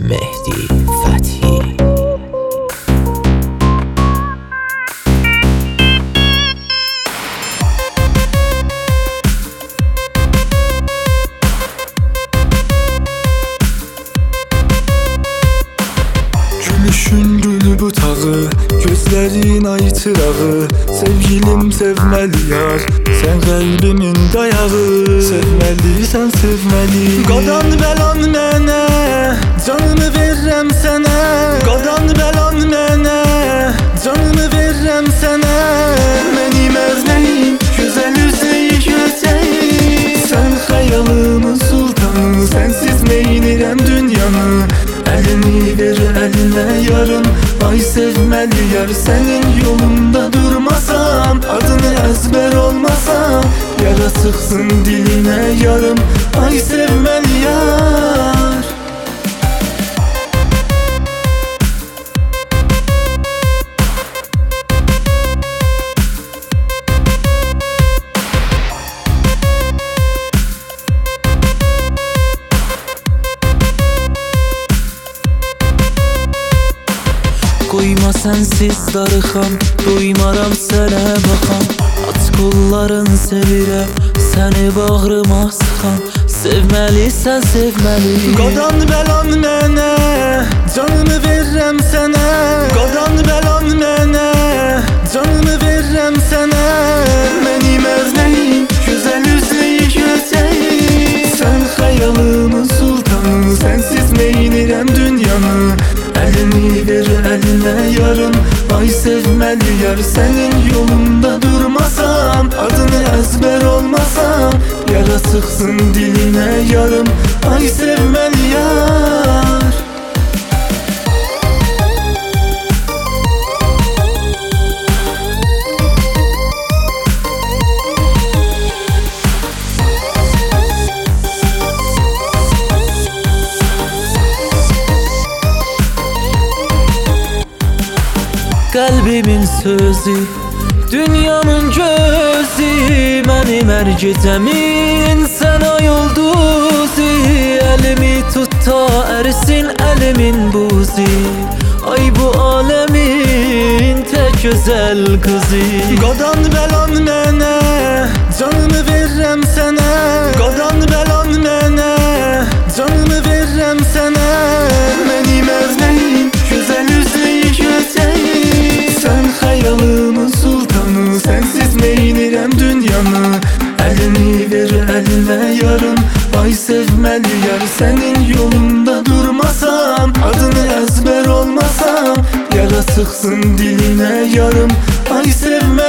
Mehdi Fethi. Gülüşün gülü butağı, gözlerin ay çırağı. Sevgilim sevmeli yar, sen kalbimin dayağı. Sevmeliysen sevmeli. Qadan bəlan mənə, canımı verirəm sənə. Qadan bəlan mənə, canımı verirəm sənə. Mənim əzməyim, gözəl üzəyi gözəyi. Sən xəyalımın sultanı, sənsiz neynirəm dünyanı. Elini ver eline yarım, ay sevmeli yar. Senin yolunda durmasam, adını ezber olmasam, yara sıksın diline yarım, ay sevmeli yar. Qoyma sensiz darıxam, doymaram sənə baxam. Aç qolların sevirəm, səni bağrıma sıxam. Sevməlisən sevməli. Qadan bəlan mənə, canımı verirəm sənə. Qadan bəlan mənə, canımı verirəm sənə. Mənim əzməyim, gözəl üzəyi gözəyi. Sən xəyalımın sultanı, sənsiz neynirəm dünyanı. Elini ver eline yarım, ay sevmeli yar. Senin yolunda durmasam, adını ezber olmasam, yara sıksın diline yarım, ay sevmeli yar. Kalbimin sözü, dünyamın gözü. Mənim hər gecəmin sən ay ulduzu. Elimi tut ta ərisin əlimin buzi. Ay bu alemin tek güzel kızı. Qadan bəlan mənə, canımı verirəm sənə. Qadan bəlan mənə, canımı verirəm sənə. Mənim əzməyim, gözəl üzəyi gözəyi. Sən xəyalımın sultanı, sənsiz neynirəm dünyanı. Elini ver eline yarım, ay sevmeli yar. Senin yolunda durmasam, adını ezber olmasam, yara sıksın diline yarım, ay sevmeli.